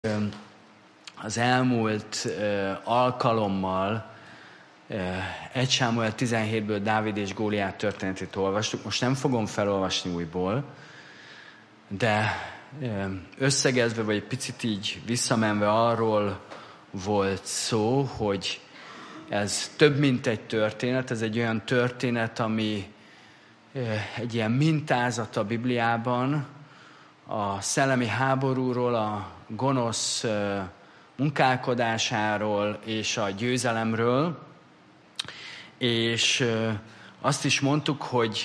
Az elmúlt alkalommal 1 Sámuel 17-ből Dávid és Góliát történetét olvastuk. Most nem fogom felolvasni újból, de összegezve, vagy egy picit így visszamenve arról volt szó, hogy ez több, mint egy történet. Ez egy olyan történet, ami egy ilyen mintázat a Bibliában, a szellemi háborúról, a gonosz munkálkodásáról és a győzelemről. És azt is mondtuk, hogy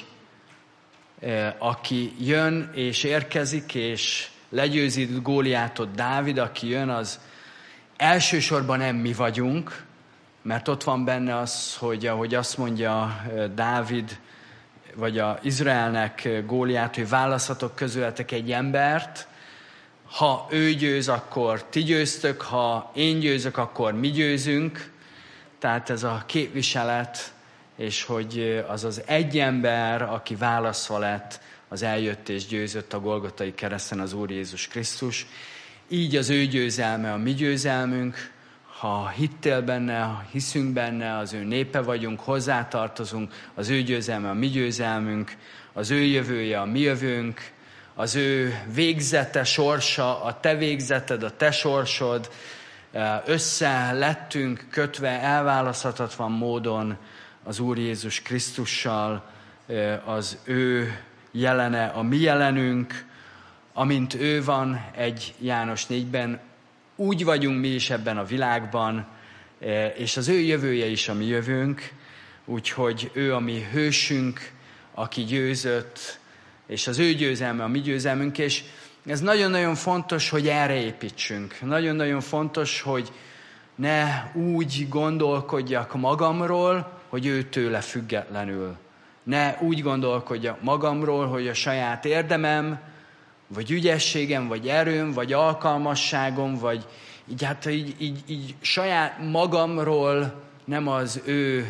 aki jön és érkezik, és legyőzi Góliátot Dávid, aki jön, az elsősorban nem mi vagyunk, mert ott van benne az, hogy ahogy azt mondja Dávid, vagy a Izraelnek Góliát, hogy választhatok közületek egy embert, ha ő győz, akkor ti győztök, ha én győzök, akkor mi győzünk. Tehát ez a képviselet, és hogy az az egy ember, aki választva lett, az eljött és győzött a Golgotai kereszten, az Úr Jézus Krisztus. Így az ő győzelme a mi győzelmünk. Ha hittél benne, ha hiszünk benne, az ő népe vagyunk, hozzátartozunk, az ő győzelme a mi győzelmünk, az ő jövője a mi jövőnk, az ő végzete, sorsa, a te végzeted, a te sorsod, össze lettünk kötve elválaszthatatlan módon az Úr Jézus Krisztussal, az ő jelene a mi jelenünk, amint ő van 1 János 4-ben, úgy vagyunk mi is ebben a világban, és az ő jövője is a mi jövőnk, úgyhogy ő a mi hősünk, aki győzött, és az ő győzelme a mi győzelmünk, és ez nagyon-nagyon fontos, hogy erre építsünk. Nagyon-nagyon fontos, hogy ne úgy gondolkodjak magamról, hogy ő tőle függetlenül. Ne úgy gondolkodjak magamról, hogy a saját érdemem, vagy ügyességem, vagy erőm, vagy alkalmasságom, vagy így saját magamról, nem az ő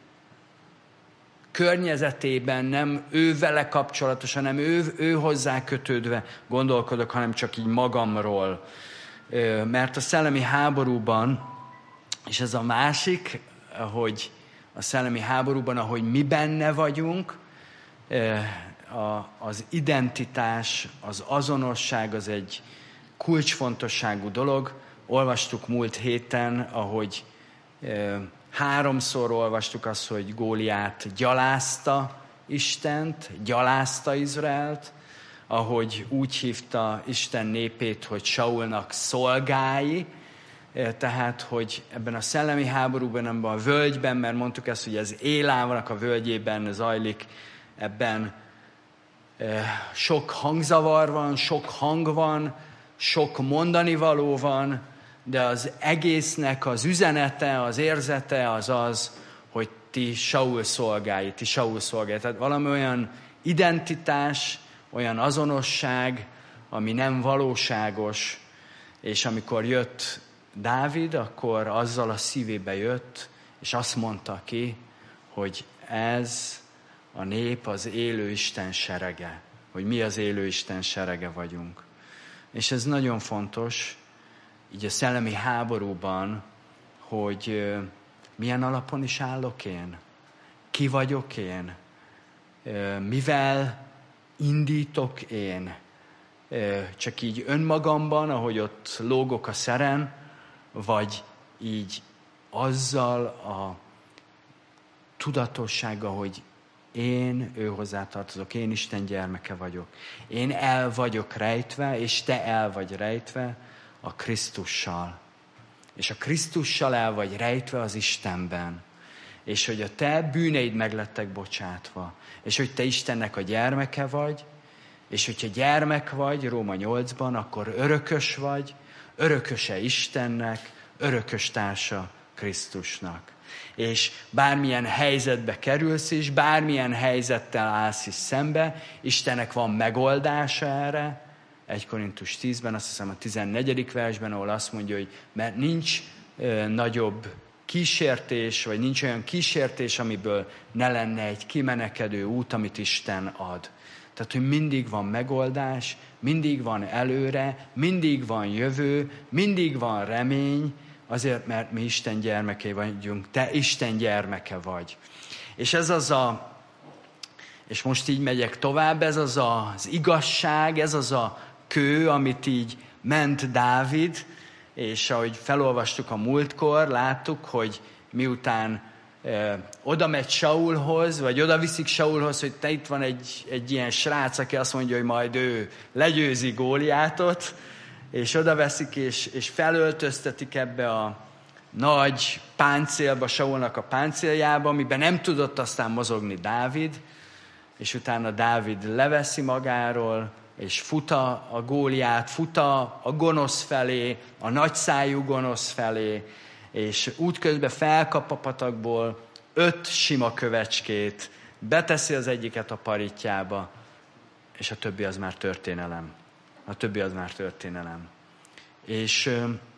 környezetében, nem ő vele kapcsolatosan, nem ő hozzá kötődve gondolkodok, hanem csak így magamról. Mert a szellemi háborúban, és ez a másik, hogy a szellemi háborúban, ahogy mi benne vagyunk, az identitás, az azonosság az egy kulcsfontosságú dolog. Olvastuk múlt héten, ahogy 3-szor olvastuk azt, hogy Góliát gyalázta Istent, gyalázta Izraelt, ahogy úgy hívta Isten népét, hogy Saulnak szolgái, tehát, hogy ebben a szellemi háborúban, ebben a völgyben, mert mondtuk ezt, hogy az Élávának a völgyében zajlik, ebben sok hangzavar van, sok hang van, sok mondani való van, de az egésznek az üzenete, az érzete az az, hogy ti Saul szolgái. Tehát valami olyan identitás, olyan azonosság, ami nem valóságos, és amikor jött Dávid, akkor azzal a szívébe jött, és azt mondta ki, hogy ez a nép az élő Isten serege, hogy mi az élő Isten serege vagyunk. És ez nagyon fontos, így a szellemi háborúban, hogy milyen alapon is állok én, ki vagyok én, mivel indítok én, csak így önmagamban, ahogy ott lógok a szeren, vagy így azzal a tudatossággal, hogy én ő hozzátartozok, én Isten gyermeke vagyok. Én el vagyok rejtve, és te el vagy rejtve a Krisztussal. És a Krisztussal el vagy rejtve az Istenben. És hogy a te bűneid meglettek bocsátva. És hogy te Istennek a gyermeke vagy, és hogyha gyermek vagy, Róma 8-ban, akkor örökös vagy, örököse Istennek, örökös társa Krisztusnak. És bármilyen helyzetbe kerülsz is, bármilyen helyzettel állsz is szembe, Istennek van megoldása erre. 1 Korintus 10-ben, azt hiszem a 14. versben, ahol azt mondja, hogy mert nincs nagyobb kísértés, vagy nincs olyan kísértés, amiből ne lenne egy kimenekedő út, amit Isten ad. Tehát, hogy mindig van megoldás, mindig van előre, mindig van jövő, mindig van remény, azért, mert mi Isten gyermekei vagyunk, te Isten gyermeke vagy. És ez az és most így megyek tovább, ez az az igazság, ez az a kő, amit így ment Dávid, és ahogy felolvastuk a múltkor, láttuk, hogy miután oda megy Saulhoz, vagy oda viszik Saulhoz, hogy te itt van egy ilyen srác, aki azt mondja, hogy majd ő legyőzi Góliátot, és oda veszik, és felöltöztetik ebbe a nagy páncélba, Saulnak a páncéljába, amiben nem tudott aztán mozogni Dávid, és utána Dávid leveszi magáról, és fut a Góliát, fut a gonosz felé, a nagyszájú gonosz felé, és útközben felkap a patakból 5 sima kövecskét, beteszi az egyiket a paritjába, és a többi az már történelem. A többi az már történelem. És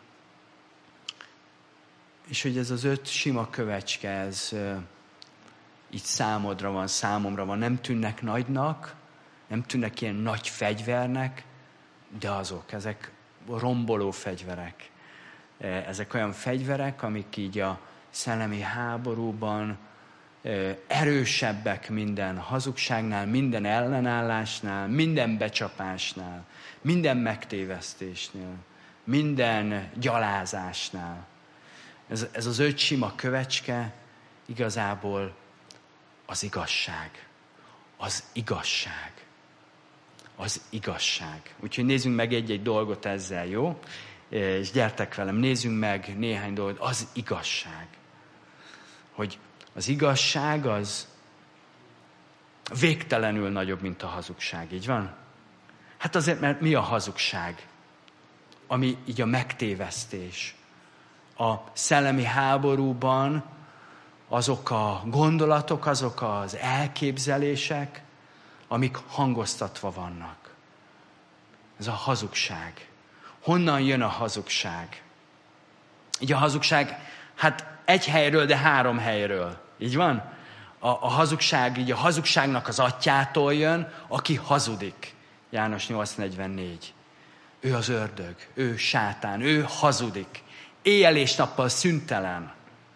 hogy ez az 5 sima kövecske, ez így számomra van, nem tűnnek nagynak, nem tűnnek ilyen nagy fegyvernek, de ezek romboló fegyverek. Ezek olyan fegyverek, amik így a szellemi háborúban erősebbek minden hazugságnál, minden ellenállásnál, minden becsapásnál, minden megtévesztésnél, minden gyalázásnál. Ez az 5 sima kövecske igazából az igazság. Az igazság. Az igazság. Úgyhogy nézzünk meg egy-egy dolgot ezzel, jó? És gyertek velem, nézzünk meg néhány dolgot. Az igazság. Hogy az igazság az végtelenül nagyobb, mint a hazugság. Így van? Hát azért, mert mi a hazugság? Ami így a megtévesztés. A szellemi háborúban azok a gondolatok, azok az elképzelések, amik hangoztatva vannak. Ez a hazugság. Honnan jön a hazugság? Így a hazugság, hát egy helyről, de 3 helyről. Így van? A hazugság, így a hazugságnak az atyától jön, aki hazudik. János 8:44. Ő az ördög, ő sátán, ő hazudik. Éjjel és nappal szüntelen.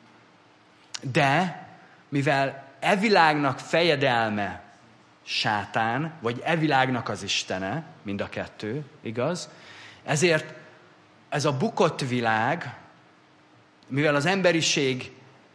De, mivel e világnak fejedelme sátán, vagy e világnak az istene, mind a kettő, igaz? Ezért ez a bukott világ, mivel az emberiség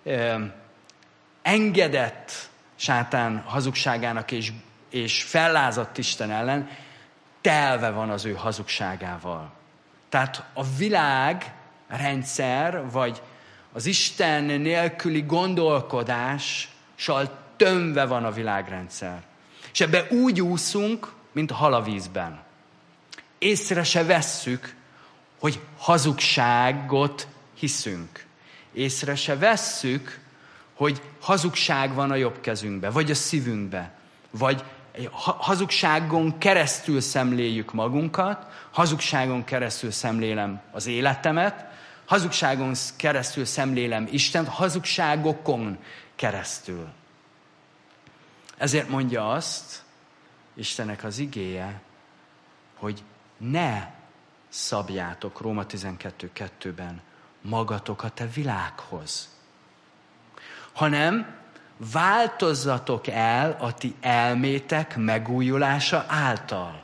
engedett sátán hazugságának és fellázadt Isten ellen, telve van az ő hazugságával. Tehát a világrendszer, vagy az Isten nélküli gondolkodással tömve van a világrendszer. És ebbe úgy úszunk, mint a hal a vízben. Észre se vesszük, hogy hazugságot hiszünk. Észre se vesszük, hogy hazugság van a jobb kezünkbe, vagy a szívünkbe, vagy hazugságon keresztül szemléljük magunkat, hazugságon keresztül szemlélem az életemet, hazugságon keresztül szemlélem Istent, hazugságokon keresztül. Ezért mondja azt Istennek az igéje, hogy ne szabjátok Róma 12:2-ben magatokat a világhoz, hanem változzatok el a ti elmétek megújulása által.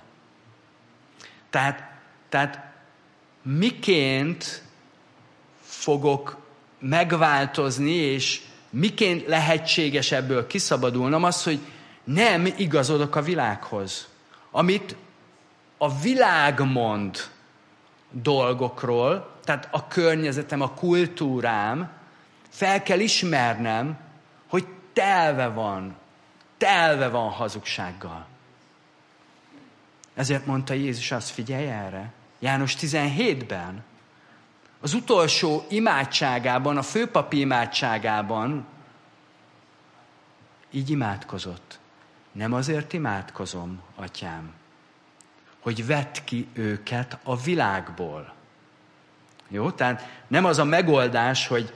Tehát miként fogok megváltozni, és miként lehetséges ebből kiszabadulnom, az, hogy nem igazodok a világhoz. Amit a világ mond dolgokról, tehát a környezetem, a kultúrám, fel kell ismernem, hogy telve van hazugsággal. Ezért mondta Jézus azt, figyelj erre, János 17-ben, az utolsó imádságában, a főpapi imádságában így imádkozott. Nem azért imádkozom, atyám, hogy vedd ki őket a világból. Jó? Tehát nem az a megoldás, hogy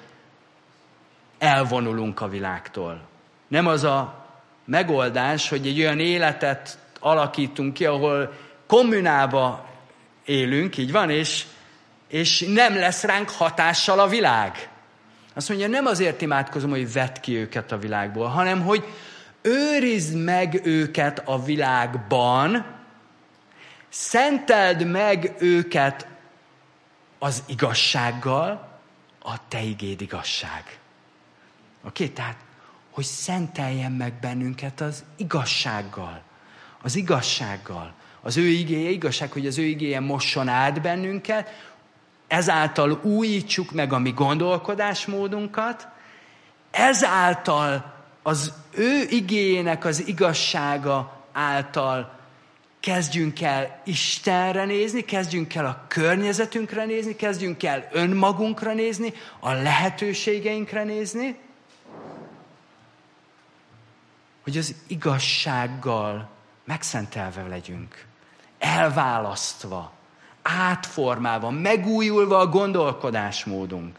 elvonulunk a világtól. Nem az a megoldás, hogy egy olyan életet alakítunk ki, ahol kommunába élünk, így van, és nem lesz ránk hatással a világ. Azt mondja, nem azért imádkozom, hogy vedd ki őket a világból, hanem hogy őrizd meg őket a világban, szenteld meg őket az igazsággal, a te igéd igazság. Oké? Tehát, hogy szenteljen meg bennünket az igazsággal. Az igazsággal. Az ő igéje igazság, hogy az ő igéje mosson át bennünket, ezáltal újítsuk meg a mi gondolkodásmódunkat, ezáltal az ő igéjének az igazsága által kezdjünk el Istenre nézni, kezdjünk el a környezetünkre nézni, kezdjünk el önmagunkra nézni, a lehetőségeinkre nézni, hogy az igazsággal megszentelve legyünk, elválasztva, átformálva, megújulva a gondolkodásmódunk.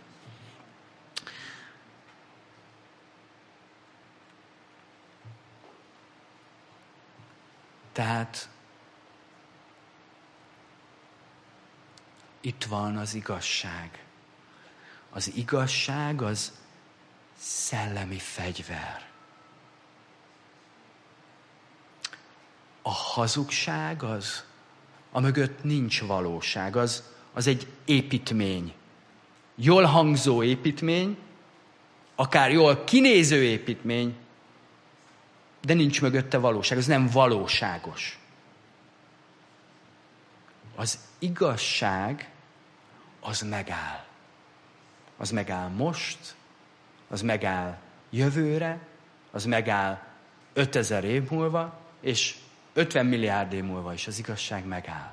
Tehát itt van az igazság. Az igazság az szellemi fegyver. A hazugság az, amögött nincs valóság, az egy építmény. Jól hangzó építmény, akár jól kinéző építmény, de nincs mögötte valóság, az nem valóságos. Az igazság az megáll. Az megáll most, az megáll jövőre, az megáll 5000 év múlva, és 50 milliárd év múlva is az igazság megáll.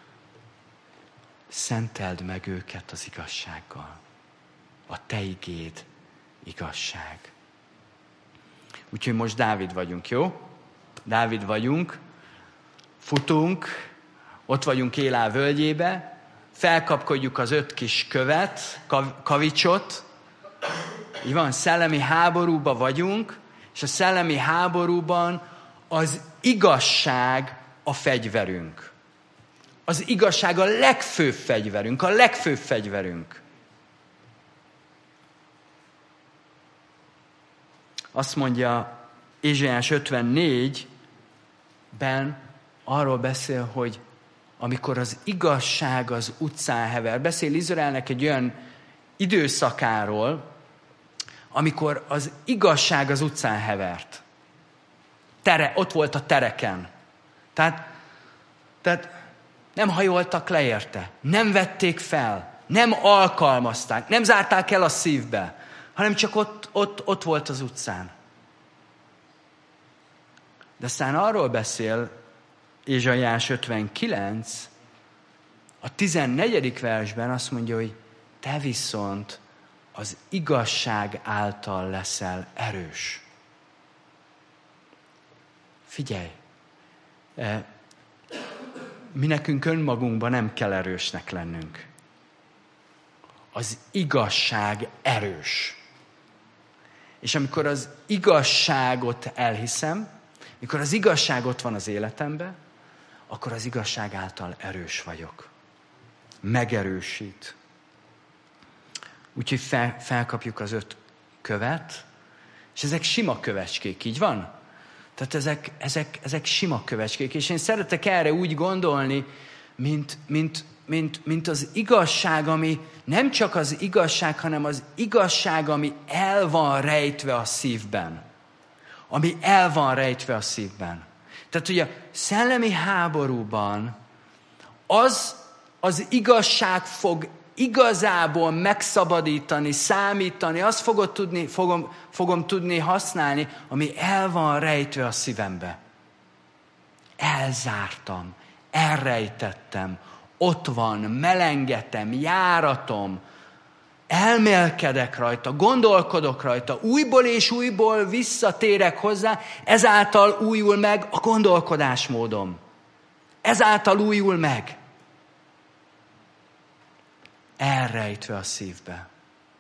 Szenteld meg őket az igazsággal. A te igéd igazság. Úgyhogy most Dávid vagyunk, jó? Dávid vagyunk, futunk, ott vagyunk Élá völgyébe, felkapkodjuk az 5 kis követ, kavicsot, így van, szellemi háborúba vagyunk, és a szellemi háborúban az igazság a fegyverünk. Az igazság a legfőbb fegyverünk, a legfőbb fegyverünk. Azt mondja Ézsaiás 54-ben, arról beszél, hogy amikor az igazság az utcán hever, beszél Izraelnek egy olyan időszakáról, amikor az igazság az utcán hevert. Ott volt a tereken. Tehát nem hajoltak le érte, nem vették fel, nem alkalmazták, nem zárták el a szívbe, hanem csak ott volt az utcán. De aztán arról beszél Ézsaiás 59, a 14. versben azt mondja, hogy te viszont az igazság által leszel erős. Figyelj, mi nekünk önmagunkban nem kell erősnek lennünk. Az igazság erős. És amikor az igazságot elhiszem, mikor az igazság ott van az életemben, akkor az igazság által erős vagyok. Megerősít. Úgyhogy felkapjuk az 5 követ, és ezek sima kövecskék, így van? Tehát ezek sima kövecskék, és én szeretek erre úgy gondolni, mint az igazság, ami nem csak az igazság, hanem az igazság, ami el van rejtve a szívben. Ami el van rejtve a szívben. Tehát, hogy a szellemi háborúban az igazság fog igazából megszabadítani, számítani, azt fogom tudni használni, ami el van rejtve a szívembe. Elzártam, elrejtettem, ott van, melengetem, járatom, elmélkedek rajta, gondolkodok rajta, újból és újból visszatérek hozzá, ezáltal újul meg a gondolkodásmódom. Ezáltal újul meg. Elrejtve a szívbe.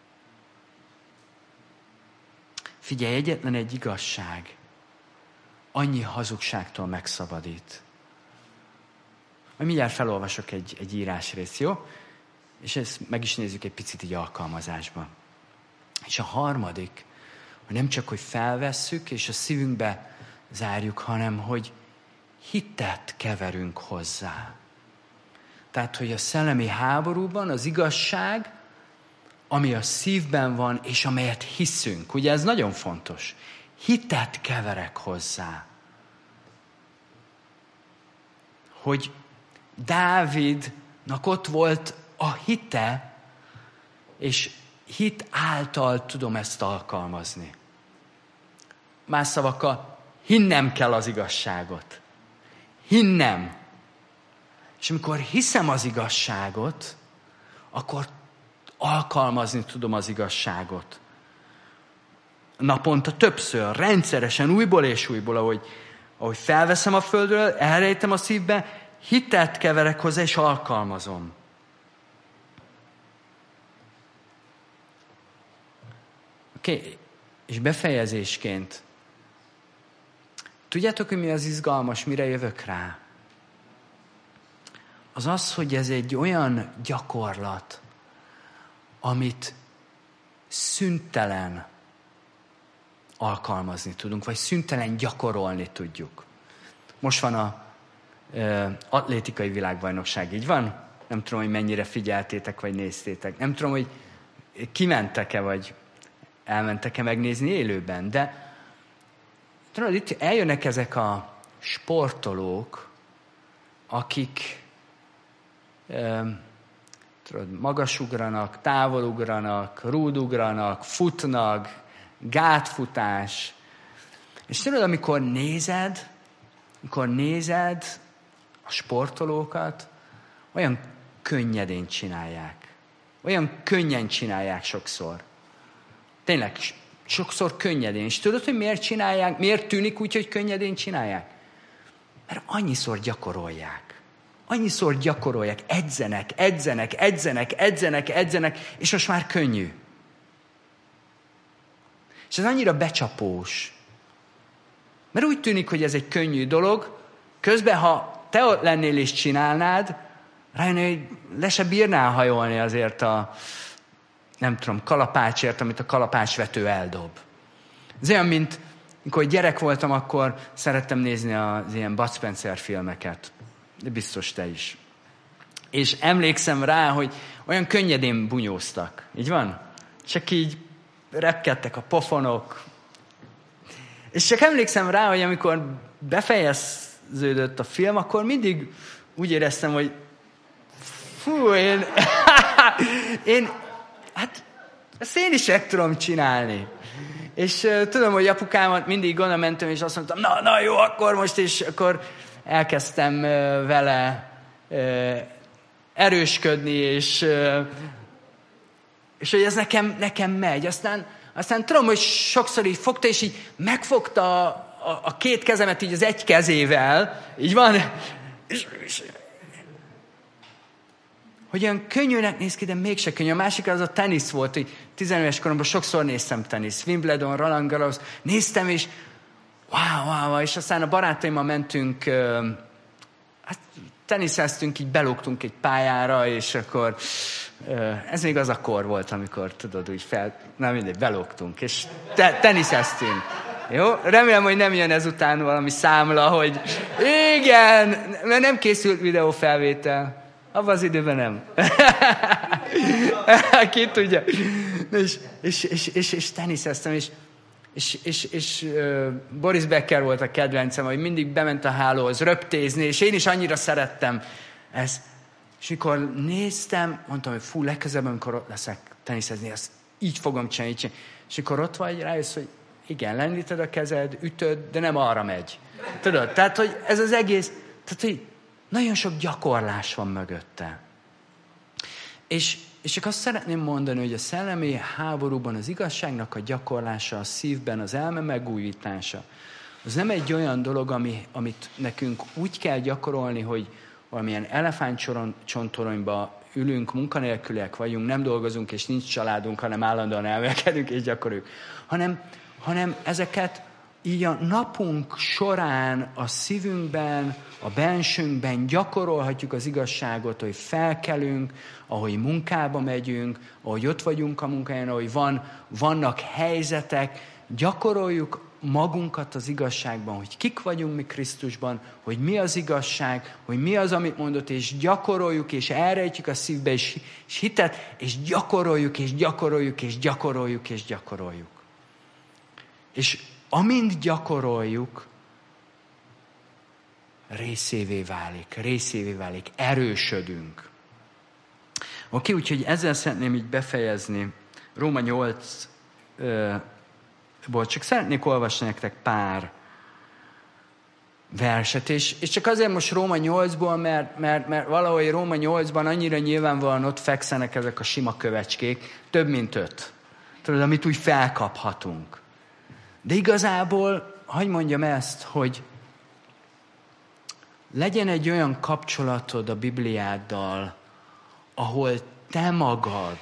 Figyelj, egyetlen egy igazság, annyi hazugságtól megszabadít. Majd mindjárt felolvasok egy írásrészt, jó? És ezt meg is nézzük egy picit így alkalmazásban. És a harmadik, hogy nem csak, hogy felvesszük, és a szívünkbe zárjuk, hanem, hogy hitet keverünk hozzá. Tehát, hogy a szellemi háborúban az igazság, ami a szívben van, és amelyet hiszünk. Ugye ez nagyon fontos. Hitet keverek hozzá. Hogy Dávidnak ott volt a hite, és hit által tudom ezt alkalmazni. Más szavakkal, hinnem kell az igazságot. Hinnem. És amikor hiszem az igazságot, akkor alkalmazni tudom az igazságot. Naponta többször, rendszeresen, újból és újból, ahogy felveszem a földről, elrejtem a szívbe, hitet keverek hozzá, és alkalmazom. Oké, és befejezésként. Tudjátok, hogy mi az izgalmas, mire jövök rá? Az az, hogy ez egy olyan gyakorlat, amit szüntelen alkalmazni tudunk, vagy szüntelen gyakorolni tudjuk. Most van a atlétikai világbajnokság, így van? Nem tudom, hogy mennyire figyeltétek, vagy néztétek. Nem tudom, hogy kimentek-e, vagy elmentek-e megnézni élőben, de tudod, itt eljönnek ezek a sportolók, akik magasugranak, távolugranak, rúdugranak, futnak, gátfutás. És tudod, amikor nézed a sportolókat, olyan könnyedén csinálják. Olyan könnyen csinálják sokszor. Tényleg, sokszor könnyedén. És tudod, hogy miért csinálják? Miért tűnik úgy, hogy könnyedén csinálják? Mert annyiszor gyakorolják, edzenek, és most már könnyű. És ez annyira becsapós. Mert úgy tűnik, hogy ez egy könnyű dolog, közben, ha te ott lennél és csinálnád, rájönni, hogy le se bírnál hajolni azért kalapácsért, amit a kalapácsvető eldob. Ez olyan, mint amikor gyerek voltam, akkor szerettem nézni az ilyen Bud Spencer filmeket. De biztos te is. És emlékszem rá, hogy olyan könnyedén bunyóztak. Így van? Csak így repkedtek a pofonok. És csak emlékszem rá, hogy amikor befejeződött a film, akkor mindig úgy éreztem, hogy ezt én is meg tudom csinálni. És tudom, hogy apukámat mindig oda mentem, és azt mondtam, na jó, akkor most, és akkor elkezdtem vele erősködni, és hogy ez nekem megy. Aztán tudom, hogy sokszor így fogta, és így megfogta a két kezemet így az egy kezével, így van, és hogy olyan könnyűnek néz ki, de mégse könnyű. A másik az a tenisz volt, hogy 10 éves koromban sokszor néztem tenisz. Wimbledon, Roland Garros, néztem, és wow, és aztán a barátaimmal mentünk, teniszeztünk, így belógtunk egy pályára, és akkor ez még az a kor volt, amikor tudod, úgy belógtunk, és teniszeztünk. Jó? Remélem, hogy nem jön ezután valami számla, hogy igen, mert nem készült videófelvétel. Abban az időben nem. Ki tudja. És teniszeztem, és Boris Becker volt a kedvencem, hogy mindig bement a hálóhoz röptézni, és én is annyira szerettem ezt. És mikor néztem, mondtam, hogy legközelebb, amikor ott leszek teniszezni, azt így fogom csinálni. És mikor ott vagy, rájössz, hogy igen, lendíted a kezed, ütöd, de nem arra megy. Tudod? Tehát, hogy ez az egész, tehát, hogy nagyon sok gyakorlás van mögötte. És csak azt szeretném mondani, hogy a szellemi háborúban az igazságnak a gyakorlása, a szívben, az elme megújítása, az nem egy olyan dolog, amit nekünk úgy kell gyakorolni, hogy valamilyen elefántcsontoronyba ülünk, munkanélküliek vagyunk, nem dolgozunk, és nincs családunk, hanem állandóan elmélkedünk és gyakoroljuk. Hanem ezeket így a napunk során a szívünkben, a bensőnkben gyakorolhatjuk az igazságot, hogy felkelünk, ahogy munkába megyünk, ahogy ott vagyunk a munkáján, ahogy vannak helyzetek, gyakoroljuk magunkat az igazságban, hogy kik vagyunk mi Krisztusban, hogy mi az igazság, hogy mi az, amit mondott, és gyakoroljuk, és elrejtjük a szívbe, és hitet, és gyakoroljuk, és gyakoroljuk, és gyakoroljuk, és gyakoroljuk. És amint gyakoroljuk, részévé válik, erősödünk. Oké, úgyhogy ezzel szeretném így befejezni. Róma 8-ból csak szeretnék olvasni nektek pár verset, és csak azért most Róma 8-ból, mert valahogy Róma 8-ban annyira nyilvánvalóan ott fekszenek ezek a sima kövecskék, több mint 5. Tudod, amit úgy felkaphatunk. De igazából, hadd mondjam ezt, hogy legyen egy olyan kapcsolatod a Bibliáddal, ahol te magad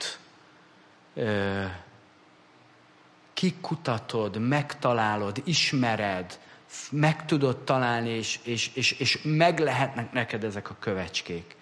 kikutatod, megtalálod, ismered, meg tudod találni, és meg lehetnek neked ezek a kövecskék.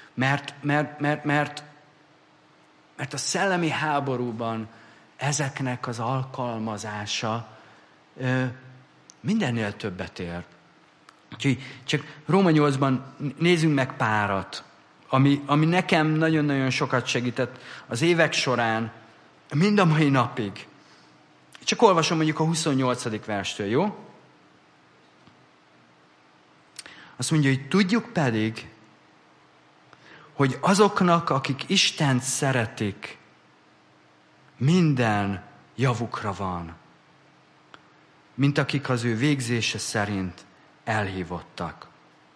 Mert a szellemi háborúban ezeknek az alkalmazása mindennél többet ér. Úgyhogy csak Róma 8-ban nézzünk meg párat, ami nekem nagyon-nagyon sokat segített az évek során, mind a mai napig. Csak olvasom mondjuk a 28. verstől, jó? Azt mondja, hogy tudjuk pedig, hogy azoknak, akik Istent szeretik, minden javukra van, mint akik az ő végzése szerint elhívottak.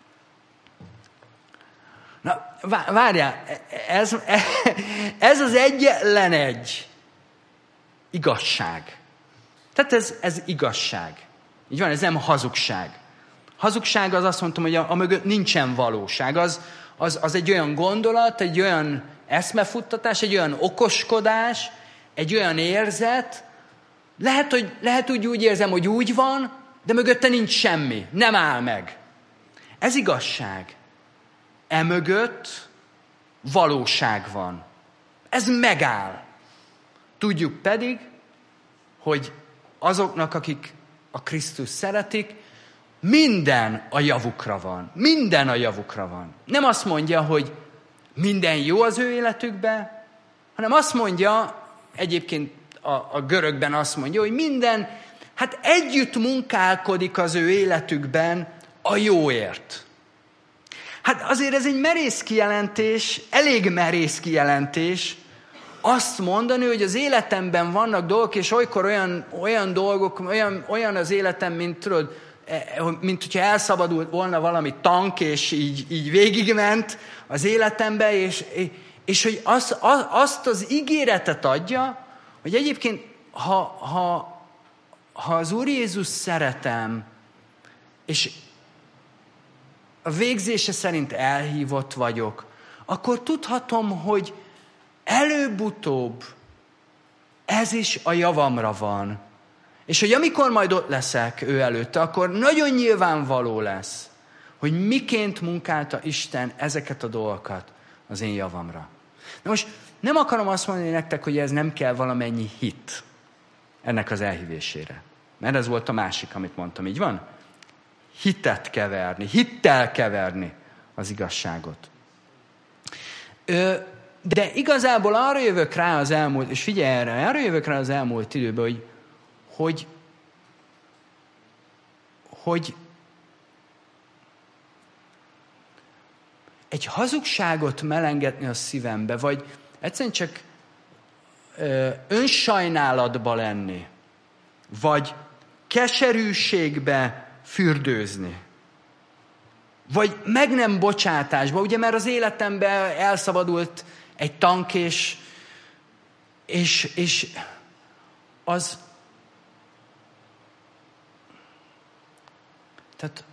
Na, várjál, ez az egyetlen egy igazság. Tehát ez igazság. Így van, ez nem hazugság. Hazugság az azt mondtam, hogy amögött nincsen valóság. Az egy olyan gondolat, egy olyan eszmefuttatás, egy olyan okoskodás, egy olyan érzet. Lehet úgy érzem, hogy úgy van, de mögötte nincs semmi. Nem áll meg. Ez igazság. Emögött valóság van. Ez megáll. Tudjuk pedig, hogy azoknak, akik a Krisztus szeretik, minden a javukra van. Minden a javukra van. Nem azt mondja, hogy minden jó az ő életükben, hanem azt mondja, egyébként a görögben azt mondja, hogy minden, hát együtt munkálkodik az ő életükben a jóért. Hát azért ez egy merész kijelentés, elég merész kijelentés, azt mondani, hogy az életemben vannak dolgok, és olykor olyan dolgok, olyan az életem, mint hogyha elszabadult volna valami tank, és így végigment az életembe, és hogy azt az ígéretet adja, hogy egyébként, ha az Úr Jézus szeretem, és a végzése szerint elhívott vagyok, akkor tudhatom, hogy előbb-utóbb ez is a javamra van. És hogy amikor majd ott leszek ő előtte, akkor nagyon nyilvánvaló lesz, hogy miként munkálta Isten ezeket a dolgokat az én javamra. Na most nem akarom azt mondani nektek, hogy ez nem kell valamennyi hit ennek az elhívésére. Mert ez volt a másik, amit mondtam. Így van? Hitet keverni, hittel keverni az igazságot. De igazából arra jövök rá az elmúlt, és figyelj erre, arra jövök rá az elmúlt időben, hogy egy hazugságot melengetni a szívembe, vagy egyszerűen csak önsajnálatba lenni, vagy keserűségbe fürdőzni, vagy meg nem bocsátásba, ugye, mert az életemben elszabadult egy tank, és az... Tehát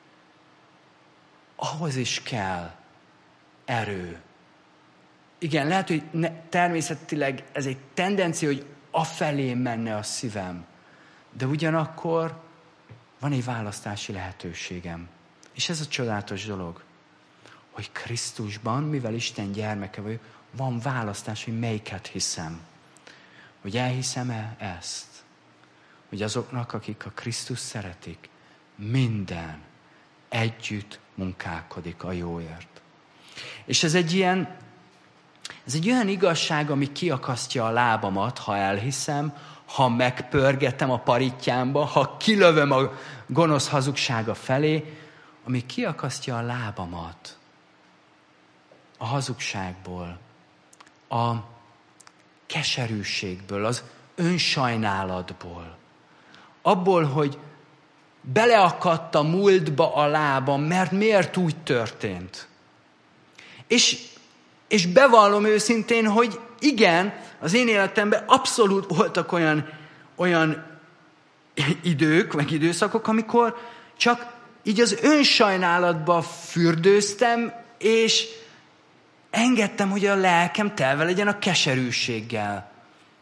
ahhoz is kell erő. Igen, lehet, hogy természetileg ez egy tendencia, hogy afelé menne a szívem. De ugyanakkor van egy választási lehetőségem. És ez a csodálatos dolog, hogy Krisztusban, mivel Isten gyermeke vagyok, van választás, hogy melyiket hiszem. Hogy elhiszem-e ezt? Hogy azoknak, akik a Krisztus szeretik, minden együtt munkálkodik a jóért. És ez egy olyan igazság, ami kiakasztja a lábamat, ha elhiszem, ha megpörgetem a parittyámba, ha kilövöm a gonosz hazugsága felé, ami kiakasztja a lábamat a hazugságból, a keserűségből, az önsajnálatból, abból, hogy beleakadt a múltba a lábam, mert miért úgy történt. És bevallom őszintén, hogy igen, az én életemben abszolút voltak olyan idők, meg időszakok, amikor csak így az önsajnálatba fürdőztem, és engedtem, hogy a lelkem telve legyen a keserűséggel.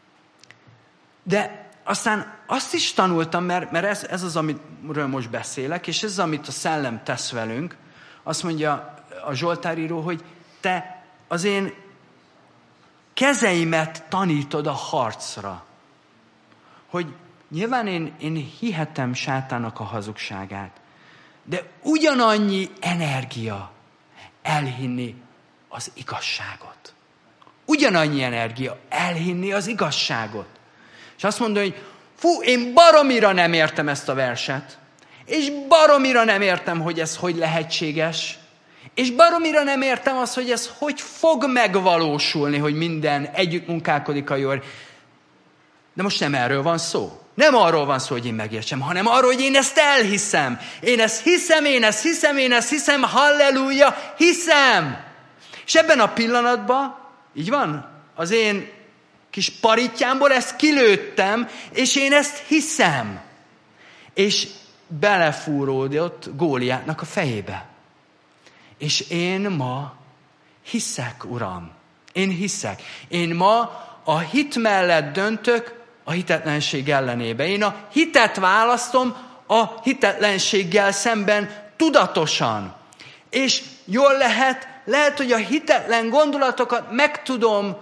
De aztán azt is tanultam, mert ez az, amiről most beszélek, és ez az, amit a szellem tesz velünk. Azt mondja a Zsoltáríró, hogy te az én kezeimet tanítod a harcra. Hogy nyilván én hihetem sátának a hazugságát, de ugyanannyi energia elhinni az igazságot. Ugyanannyi energia elhinni az igazságot. És azt mondja, hogy én baromira nem értem ezt a verset, és baromira nem értem, hogy ez hogy lehetséges, és baromira nem értem azt, hogy ez hogy fog megvalósulni, hogy minden együtt munkálkodik a jóért. De most nem erről van szó. Nem arról van szó, hogy én megértsem, hanem arról, hogy én ezt elhiszem. Én ezt hiszem, halleluja, hiszem. És ebben a pillanatban, így van, az én kis parittyámból ezt kilőttem, és én ezt hiszem. És belefúródott Góliátnak a fejébe. És én ma hiszek, Uram. Én hiszek. Én ma a hit mellett döntök a hitetlenség ellenébe. Én a hitet választom a hitetlenséggel szemben tudatosan. És jól lehet, hogy a hitetlen gondolatokat meg tudom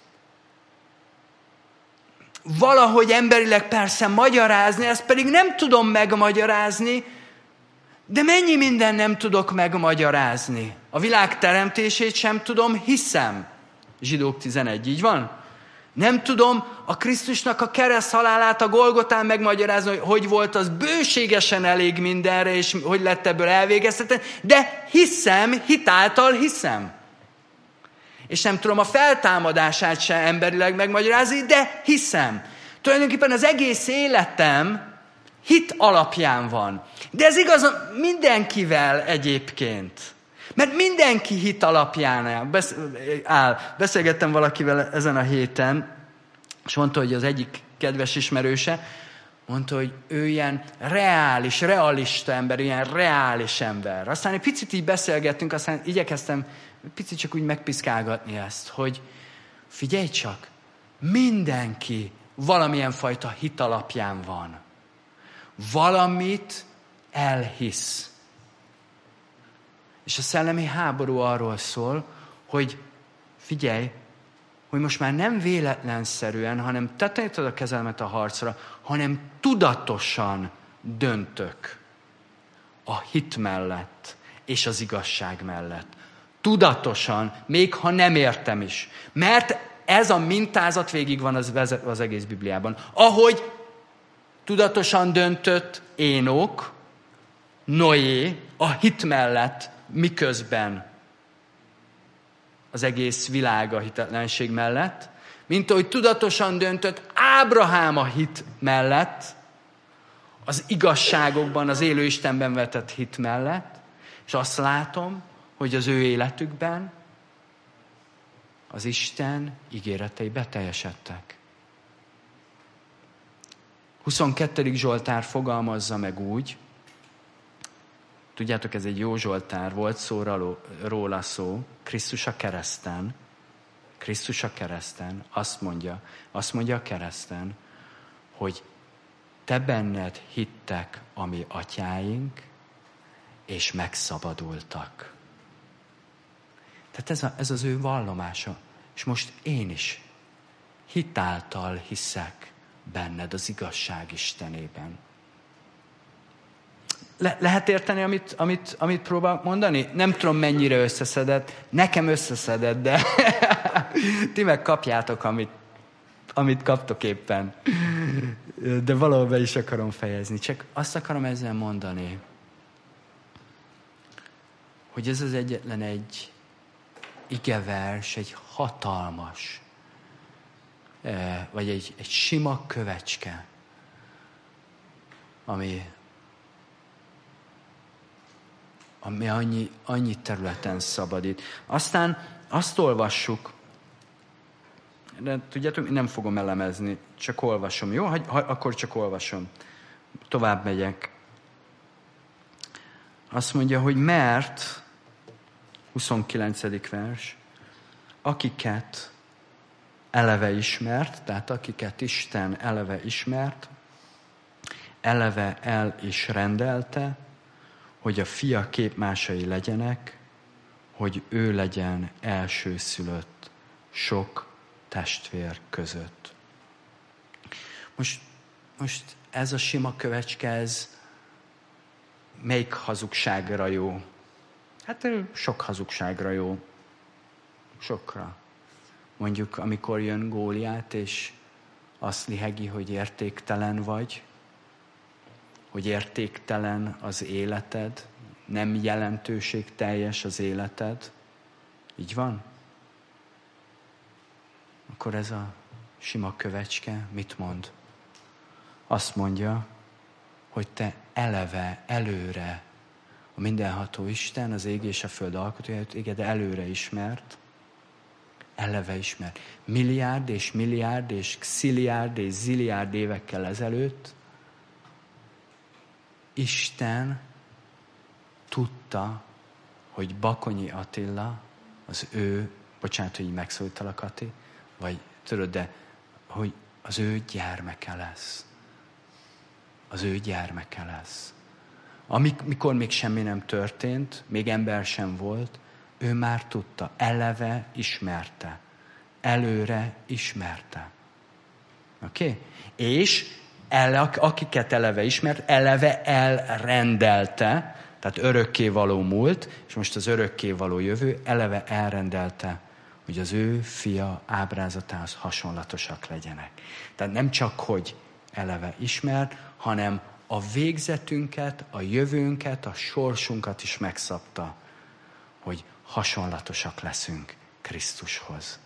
valahogy emberileg persze magyarázni, ezt pedig nem tudom megmagyarázni, de mennyi minden nem tudok megmagyarázni. A világ teremtését sem tudom, hiszem. Zsidók 11, így van? Nem tudom a Krisztusnak a kereszthalálát a Golgotán megmagyarázni, hogy volt az bőségesen elég mindenre, és hogy lett ebből elvégeztetve, de hiszem, hitáltal hiszem. És nem tudom a feltámadását se emberileg megmagyarázni, de hiszem. Tulajdonképpen az egész életem hit alapján van. De ez igaz mindenkivel egyébként. Mert mindenki hit alapján áll. Beszélgettem valakivel ezen a héten, és mondta, hogy az egyik kedves ismerőse, mondta, hogy ő ilyen realista ember, ilyen reális ember. Aztán egy picit így beszélgettünk, aztán igyekeztem picit csak úgy megpiszkálgatni ezt, hogy figyelj csak, mindenki valamilyen fajta hit alapján van. Valamit elhisz. És a szellemi háború arról szól, hogy figyelj, hogy most már nem véletlenszerűen, hanem te tanítod a kezemet a harcra, hanem tudatosan döntök a hit mellett és az igazság mellett. Tudatosan, még ha nem értem is. Mert ez a mintázat végig van az egész Bibliában. Ahogy tudatosan döntött Énok, Noé a hit mellett, miközben az egész világ a hitetlenség mellett, mint ahogy tudatosan döntött Ábrahám a hit mellett, az igazságokban, az élő Istenben vetett hit mellett, és azt látom, hogy az ő életükben az Isten ígéretei beteljesedtek. 22. Zsoltár fogalmazza meg úgy, tudjátok, ez egy jó Zsoltár, volt róla szó, Krisztus a kereszten, azt mondja a kereszten, hogy te benned hittek a mi atyáink, és megszabadultak. Tehát ez az ő vallomása. És most én is hitáltal hiszek benned az igazság Istenében. Lehet érteni, amit próbálok mondani? Nem tudom, mennyire összeszedett. Nekem összeszedett, de ti meg kapjátok, amit kaptok éppen. De valahol be is akarom fejezni. Csak azt akarom ezzel mondani, hogy ez az egyetlen egy igevers, egy hatalmas, vagy egy sima kövecske, ami annyi területen szabadít. Aztán azt olvassuk, de tudjátok, nem fogom elemezni, csak olvasom, jó? Akkor csak olvasom. Tovább megyek. Azt mondja, hogy mert, 29. vers, akiket eleve ismert, tehát akiket Isten eleve ismert, eleve el is rendelte, hogy a fia képmásai legyenek, hogy ő legyen elsőszülött sok testvér között. Most ez a sima kövecske, ez melyik hazugságra jó? Hát sok hazugságra jó. Sokra. Mondjuk, amikor jön Góliát, és azt lihegi, hogy értéktelen vagy, hogy értéktelen az életed, nem jelentőségteljes az életed. Így van? Akkor ez a sima kövecske mit mond? Azt mondja, hogy te eleve, előre, a mindenható Isten, az ég és a föld alkotója, téged előre ismert, eleve ismert. Milliárd és xilliárd és zilliárd évekkel ezelőtt Isten tudta, hogy Bakonyi Attila, bocsánat, hogy így megszólítalak, Ati, vagy tudod, de hogy az ő gyermeke lesz. Az ő gyermeke lesz. Mikor még semmi nem történt, még ember sem volt, ő már tudta, eleve ismerte. Előre ismerte. Oké? És akiket eleve ismert, eleve elrendelte, tehát örökkévaló múlt, és most az örökkévaló jövő, eleve elrendelte, hogy az ő fia ábrázatához hasonlatosak legyenek. Tehát nem csak, hogy eleve ismert, hanem a végzetünket, a jövőnket, a sorsunkat is megszabta, hogy hasonlatosak leszünk Krisztushoz.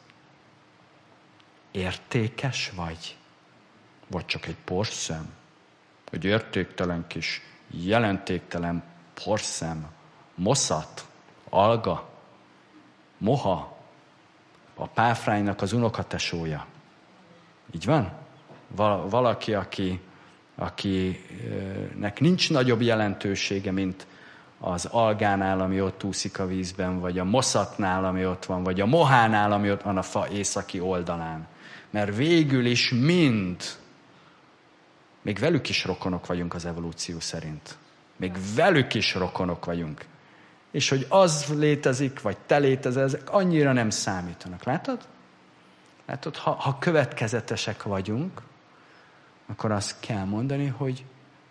Értékes vagy? Vagy csak egy porszem? Egy értéktelen kis, jelentéktelen porszem? Moszat? Alga? Moha? A páfránynak az unokatesója. Így van? Valaki, akinek nincs nagyobb jelentősége, mint az algánál, ami ott úszik a vízben, vagy a moszatnál, ami ott van, vagy a mohánál, ami ott van a fa északi oldalán. Mert végül is mind, még velük is rokonok vagyunk az evolúció szerint. Még velük is rokonok vagyunk. És hogy az létezik, vagy te létezel, ezek annyira nem számítanak. Látod? Látod, ha következetesek vagyunk, akkor azt kell mondani, hogy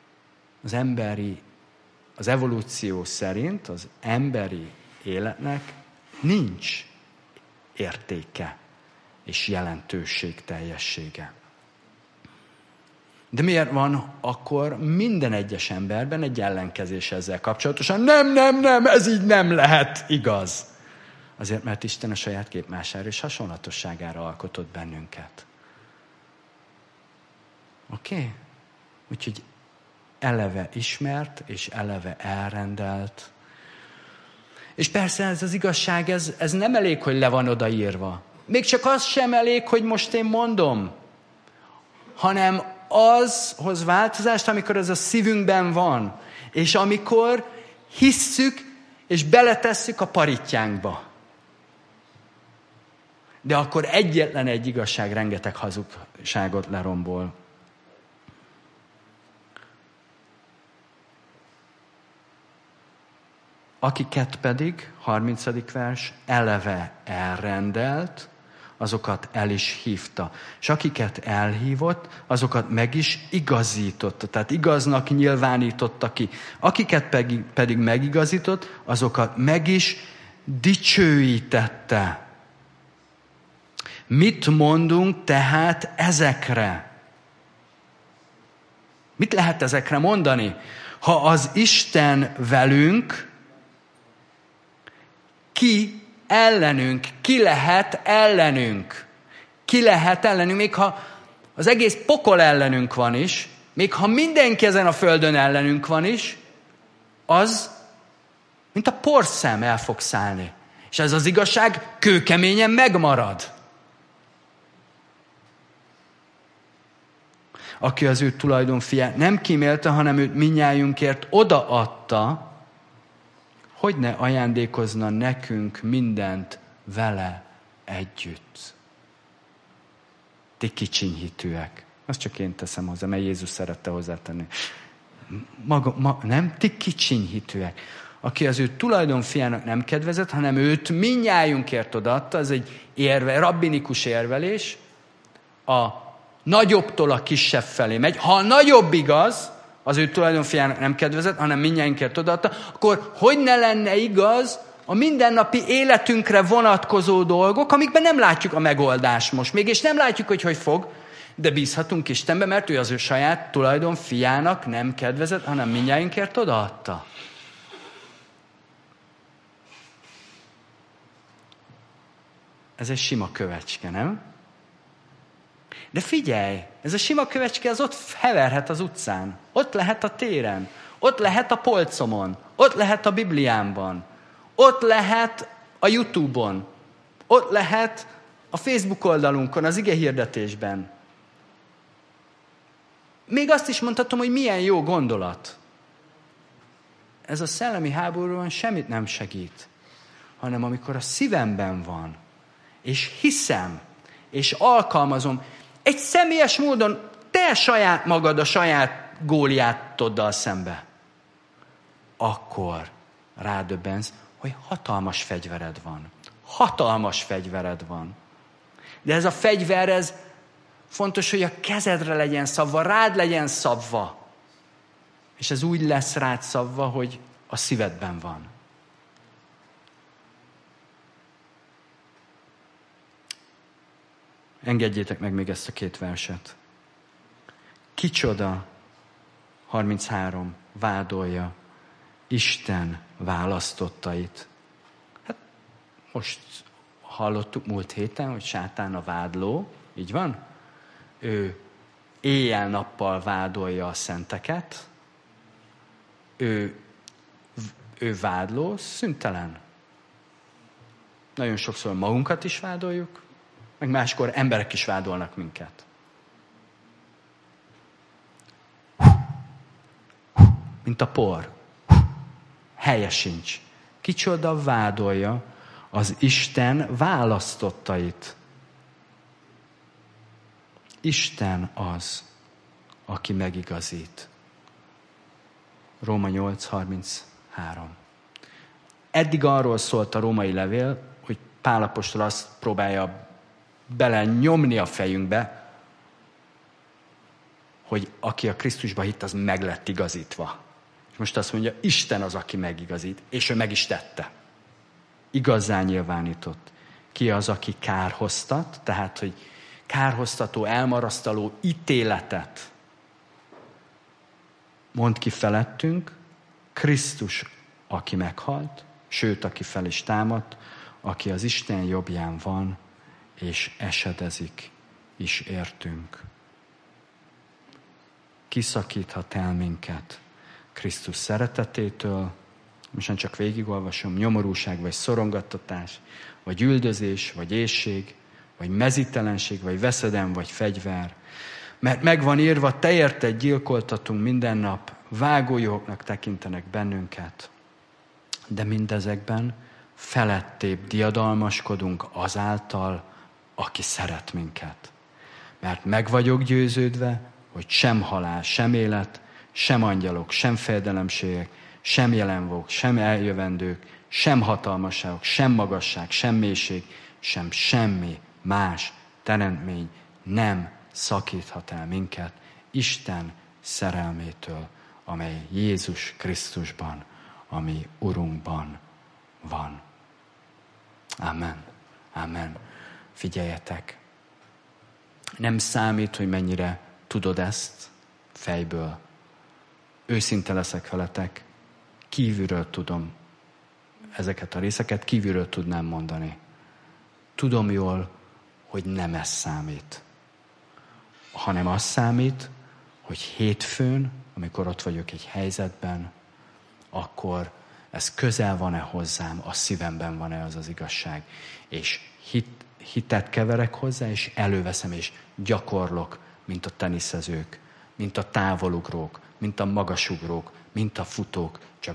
az evolúció szerint az emberi életnek nincs értéke és jelentőség teljessége. De miért van akkor minden egyes emberben egy ellenkezés ezzel kapcsolatosan? Nem, ez így nem lehet igaz. Azért, mert Isten a saját képmására és hasonlatosságára alkotott bennünket. Oké? Úgyhogy eleve ismert, és eleve elrendelt. És persze ez az igazság, ez nem elég, hogy le van odaírva. Még csak az sem elég, hogy most én mondom. Hanem az hoz változást, amikor ez a szívünkben van. És amikor hisszük, és beletesszük a parittyánkba. De akkor egyetlen egy igazság rengeteg hazugságot lerombol. akiket pedig, 30. vers, eleve elrendelt, azokat el is hívta. És akiket elhívott, azokat meg is igazította. Tehát igaznak nyilvánította ki. Akiket pedig megigazított, azokat meg is dicsőítette. Mit mondunk tehát ezekre? Mit lehet ezekre mondani? Ha az Isten velünk, ki ellenünk? Ki lehet ellenünk? Ki lehet ellenünk? Még ha az egész pokol ellenünk van is, még ha mindenki ezen a földön ellenünk van is, az, mint a porszem el fog szállni. És ez az igazság kőkeményen megmarad. Aki az ő tulajdonfiát nem kímélte, hanem őt mindnyájunkért odaadta, hogy ne ajándékozna nekünk mindent vele együtt. Ti kicsinyhitűek. Azt csak én teszem hozzá, mert Jézus szerette hozzátenni. Nem? Ti kicsinyhitűek. Aki az ő tulajdonfiának nem kedvezett, hanem őt mindnyájunkért odaadta, ez egy rabbinikus érvelés, a nagyobbtól a kisebb felé megy. Ha a nagyobb igaz, az ő tulajdonfiának nem kedvezett, hanem mindnyájunkért odaadta, akkor hogy ne lenne igaz a mindennapi életünkre vonatkozó dolgok, amikben nem látjuk a megoldást most még, és nem látjuk, hogy fog, de bízhatunk Istenbe, mert ő az ő saját tulajdonfiának nem kedvezett, hanem mindnyájunkért odaadta. Ez egy sima kövecske, nem? De figyelj, ez a sima kövecske az ott heverhet az utcán, ott lehet a téren, ott lehet a polcomon, ott lehet a Bibliámban, ott lehet a YouTube-on, ott lehet a Facebook oldalunkon, az igehirdetésben. Még azt is mondhatom, hogy milyen jó gondolat. Ez a szellemi háborúban semmit nem segít, hanem amikor a szívemben van, és hiszem, és alkalmazom, egy személyes módon te saját magad a saját Góliátoddal szembe, akkor rádöbbensz, hogy hatalmas fegyvered van. Hatalmas fegyvered van. De ez a fegyver, ez fontos, hogy a kezedre legyen szabva, rád legyen szabva. És ez úgy lesz rád szabva, hogy a szívedben van. Engedjétek meg még ezt a 2 verset. Kicsoda, 33, vádolja Isten választottait. Hát most hallottuk múlt héten, hogy sátán a vádló, így van? Ő éjjel-nappal vádolja a szenteket, ő vádló, szüntelen. Nagyon sokszor magunkat is vádoljuk, meg máskor emberek is vádolnak minket. Mint a por. Helye sincs. Kicsoda vádolja az Isten választottait. Isten az, aki megigazít. Róma 8:33. Eddig arról szólt a római levél, hogy Pál apostol azt próbálja bele nyomni a fejünkbe, hogy aki a Krisztusba hitt, az meg lett igazítva. És most azt mondja, Isten az, aki megigazít, és ő meg is tette. Igazzá nyilvánított. Ki az, aki kárhoztat, tehát, hogy kárhoztató, elmarasztaló ítéletet mond ki felettünk, Krisztus, aki meghalt, sőt, aki fel is támadt, aki az Isten jobbján van, és esedezik is értünk. Kiszakíthat el minket Krisztus szeretetétől, most csak végigolvasom, nyomorúság, vagy szorongattatás, vagy üldözés, vagy éhség, vagy mezítelenség, vagy veszedelem, vagy fegyver. Mert megvan írva, te érted gyilkoltatunk minden nap, vágójuhoknak tekintenek bennünket. De mindezekben felettébb diadalmaskodunk azáltal, aki szeret minket. Mert meg vagyok győződve, hogy sem halál, sem élet, sem angyalok, sem fejedelemségek, sem jelenvalók, sem eljövendők, sem hatalmasságok, sem magasság, sem mélység, sem semmi más teremtmény nem szakíthat el minket Isten szerelmétől, amely Jézus Krisztusban, ami Urunkban van. Amen. Amen. Figyeljetek! Nem számít, hogy mennyire tudod ezt fejből. Őszinte leszek veletek, kívülről tudom ezeket a részeket, kívülről tudnám mondani. Tudom jól, hogy nem ez számít. Hanem az számít, hogy hétfőn, amikor ott vagyok egy helyzetben, akkor ez közel van-e hozzám, a szívemben van-e az az igazság. És hitet keverek hozzá, és előveszem, és gyakorlok, mint a teniszezők, mint a távolugrók, mint a magasugrók, mint a futók. Csak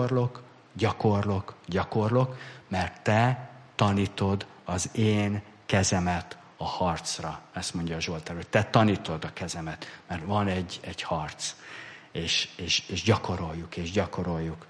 gyakorlok, mert te tanítod az én kezemet a harcra. Ezt mondja a Zsoltár, hogy te tanítod a kezemet, mert van egy harc. És gyakoroljuk.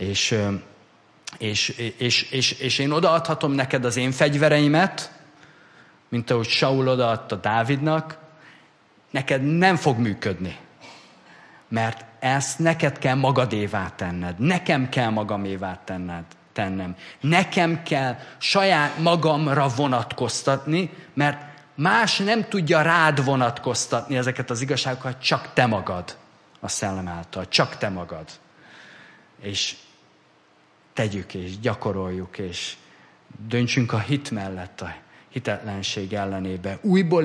És én odaadhatom neked az én fegyvereimet, mint ahogy Saul odaadta Dávidnak, neked nem fog működni. Mert ezt neked kell magadévá tenned. Nekem kell magamévá tennem. Nekem kell saját magamra vonatkoztatni, mert más nem tudja rád vonatkoztatni ezeket az igazságokat, csak te magad a szellem által. Csak te magad. És tegyük, és gyakoroljuk, és döntsünk a hit mellett, a hitetlenség ellenébe. Újból.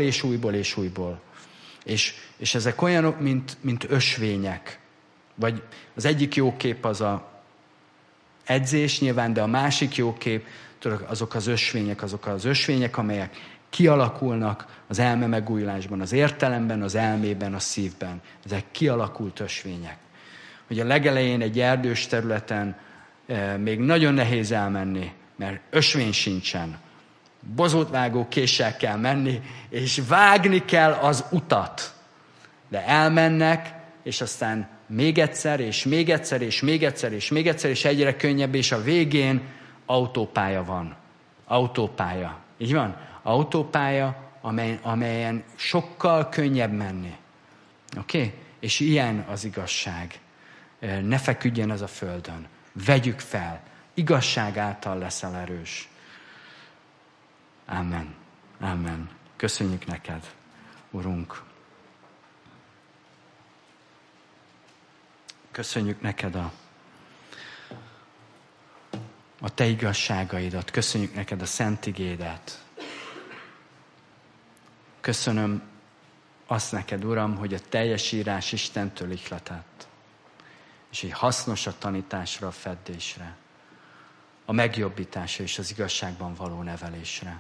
És ezek olyanok, mint ösvények. Vagy az egyik jó kép az a edzés nyilván, de a másik jó kép, azok az ösvények, amelyek kialakulnak az elme megújulásban, az értelemben, az elmében, a szívben. Ezek kialakult ösvények. Hogy a legelején egy erdős területen még nagyon nehéz elmenni, mert ösvény sincsen. Bozótvágó késsel kell menni, és vágni kell az utat. De elmennek, és aztán még egyszer, és egyre könnyebb, és a végén autópálya van. Autópálya. Így van? Autópálya, amelyen sokkal könnyebb menni. Oké? És ilyen az igazság. Ne feküdjen ez a földön. Vegyük fel. Igazság által leszel erős. Amen. Amen. Köszönjük neked, Urunk. Köszönjük neked a te igazságaidat. Köszönjük neked a szent igédet. Köszönöm azt neked, Uram, hogy a teljes írás Istentől ihletett. És hogy hasznos a tanításra, a feddésre, a megjobbításra és az igazságban való nevelésre.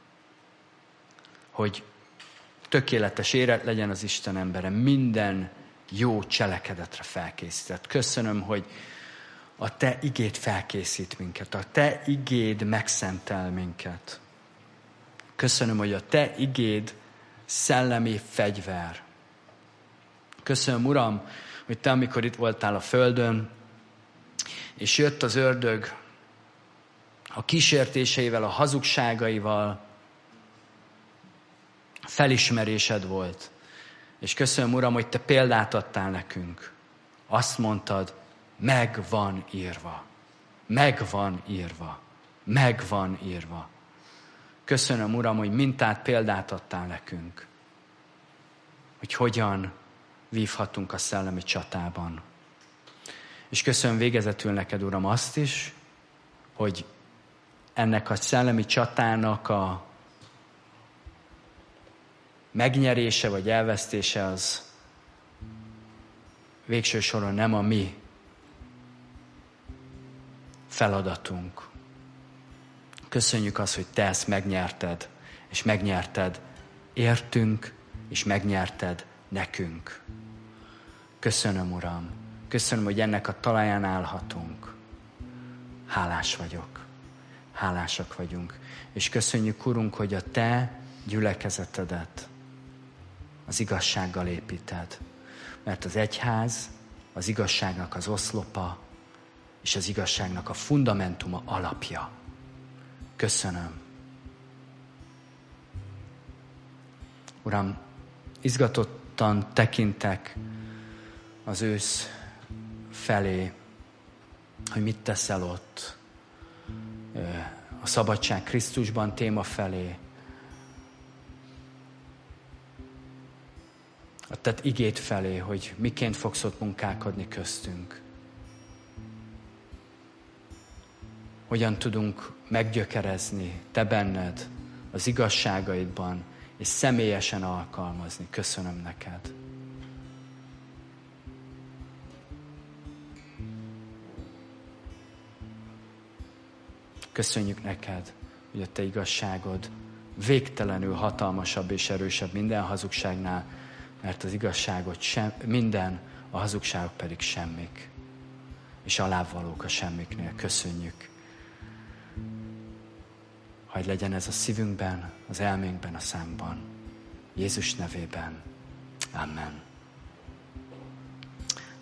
Hogy tökéletes élet legyen az Isten embere, minden jó cselekedetre felkészített. Köszönöm, hogy a te igéd felkészít minket, a te igéd megszentel minket. Köszönöm, hogy a te igéd szellemi fegyver. Köszönöm, Uram, hogy te, amikor itt voltál a földön, és jött az ördög a kísértéseivel, a hazugságaival, felismerésed volt. És köszönöm, Uram, hogy te példát adtál nekünk. Azt mondtad, meg van írva. Meg van írva. Meg van írva. Köszönöm, Uram, hogy mintát, példát adtál nekünk. Hogy hogyan vívhatunk a szellemi csatában. És köszönöm végezetül neked, Uram, azt is, hogy ennek a szellemi csatának a megnyerése vagy elvesztése az végső soron nem a mi feladatunk. Köszönjük azt, hogy te ezt megnyerted, és megnyerted értünk, és megnyerted nekünk. Köszönöm, Uram. Köszönöm, hogy ennek a talaján állhatunk. Hálás vagyok. Hálásak vagyunk. És köszönjük, Urunk, hogy a te gyülekezetedet az igazsággal építed. Mert az egyház az igazságnak az oszlopa, és az igazságnak a fundamentuma, alapja. Köszönöm. Uram, izgatottan tekintek az ősz felé, hogy mit teszel ott, a szabadság Krisztusban téma felé, a te igéd felé, hogy miként fogsz ott munkálkodni köztünk. Hogyan tudunk meggyökerezni te benned, az igazságaidban, és személyesen alkalmazni. Köszönöm neked. Köszönjük neked, hogy a te igazságod végtelenül hatalmasabb és erősebb minden hazugságnál, mert az igazságot minden, a hazugságok pedig semmik. És alávalók a semmiknél. Köszönjük. Hadd legyen ez a szívünkben, az elménkben, a számban. Jézus nevében. Amen.